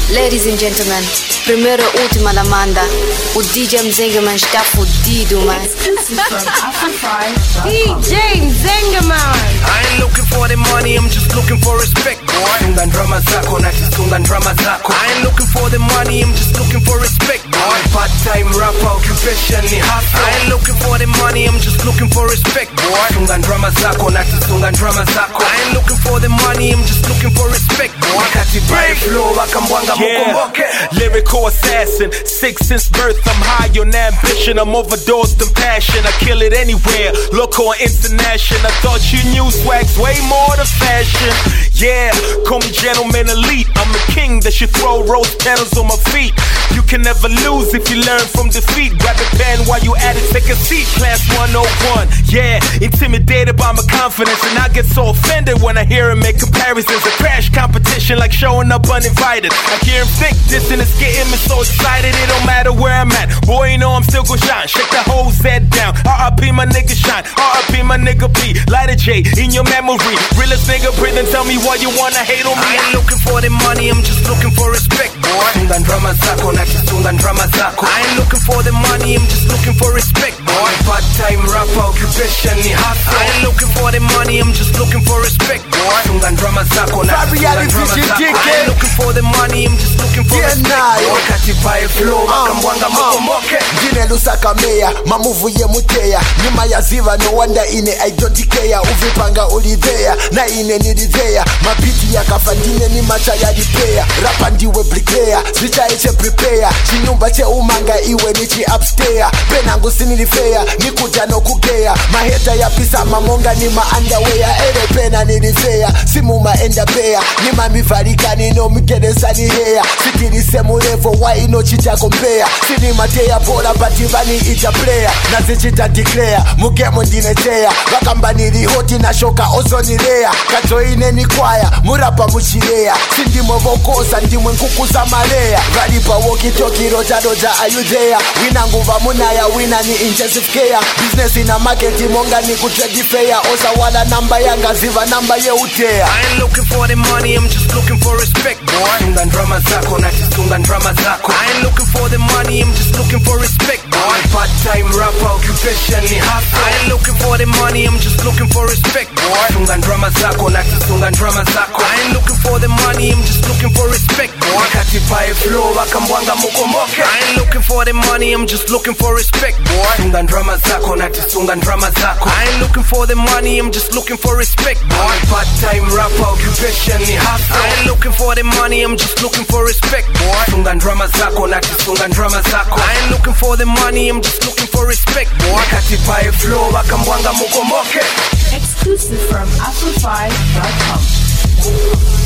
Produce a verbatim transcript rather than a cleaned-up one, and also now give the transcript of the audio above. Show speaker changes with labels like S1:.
S1: Ladies and gentlemen, primeira e última da Amanda. O D J Mzengaman está fudido, man.
S2: D J Mzengaman.
S3: I ain't looking for the money, I'm just looking for respect, boy. Sungan drama zako, na sungan drama zako. I ain't looking for the money, I'm just looking for respect, boy. Part-time rapper, occupation ni hustle. I ain't looking for the money, I'm just looking for respect, boy. Sungan drama zako, na sungan drama zako. I ain't looking for the money, I'm just looking for respect, boy. Kati by flow, wakambwanga mukomboke.
S4: Lyrical assassin, sick since birth. I'm high on ambition, I'm overdosed in passion. I kill it anywhere, local or international. I thought you knew swag's way more than fashion. Yeah, call me gentleman elite. I'm a king that should throw rose petals on my feet. You can never lose if you learn from defeat. Grab a pen while you at it, take a seat. Class one oh one, yeah, intimidated by my confidence. And I get so offended when I hear him make comparisons. A crash competition like showing up uninvited. I hear him think this and it's getting me so excited. It don't matter where I'm at, boy, you know I'm still gon' shine. Shake the whole head down, R I P my nigga shine, R I P my nigga P. Light a J in your memory, realest nigga breathe and tell me why you wanna hate on me.
S3: I ain't looking for the money, I'm just looking for respect, boy. Sungan drama zako, na sungan drama zako. I ain't looking for the money, I'm just looking for respect, boy. Part-time rapper, occupation ni hustle. I ain't looking for the money, I'm just looking for respect, boy. Sungan drama zako, na sungan drama zako. I ain't looking for the money, I'm just looking for
S5: yeah,
S3: respect,
S5: nah,
S3: boy. Kati by flow, wakambwanga mukomboke.
S5: Jine lusaka meya, mamuvu ye muteya. Nima ya ziva, no wonder ine I don't care. Uvipanga ulidea, na ine nilidea. Mabiti ya kafandine ni macha ya lipea. Rapa ndiwe bricklayer, zicha eche prepare. Chinyumba che umanga iwe nichi upstairs. Penangu sinilifea, nikuja no kugea. Maheta ya pisa mamonga ni ma underwear. Ere pena nilifea, simu maenda pea. Nima mivarika nino mgereza ni hea. Sikiri semu levo wa ino chicha kompea. Sini matea bola bativani ita player. Nazichita declare, mugemo ndinetea. Wakamba nilihoti na shoka ozo nilea. Kajoine ni kwaya, murapa muchirea. Sindi mwovokosa ndimwe nkukuza malea. Valipa woki toki roja roja ayudea. Wina nguva munaya wina ni intensive care. Business ina market monga ni kutrade fair. Osa wala namba yanga ziva namba ye utea.
S3: I ain't looking for the money, I'm just looking for respect, boy. Sungan drama zako, na sungan drama zako. I ain't looking for the money, I'm just looking for respect, boy. Part-time rapper, occupation ni hustle. I ain't looking for the money, I'm just looking for respect, boy. Sungan drama zako, na sungan drama zako. I ain't looking for the money, I'm just looking for respect, boy. Kati by flow, wakambwanga mukomboke. I ain't looking for the money, I'm just looking for respect, boy. Sungan drama zako, na sungan drama zako. I ain't looking for the money, I'm just looking for respect, boy. Part-time rapper, occupation ni hustle. I ain't looking for the money, I'm just looking for respect, boy. Sungan drama zako, na sungan drama zako. I ain't looking for the money, I'm just looking for respect, boy. Kati by flow, wakambwanga mukomboke.
S2: Exclusive from afro five dot com.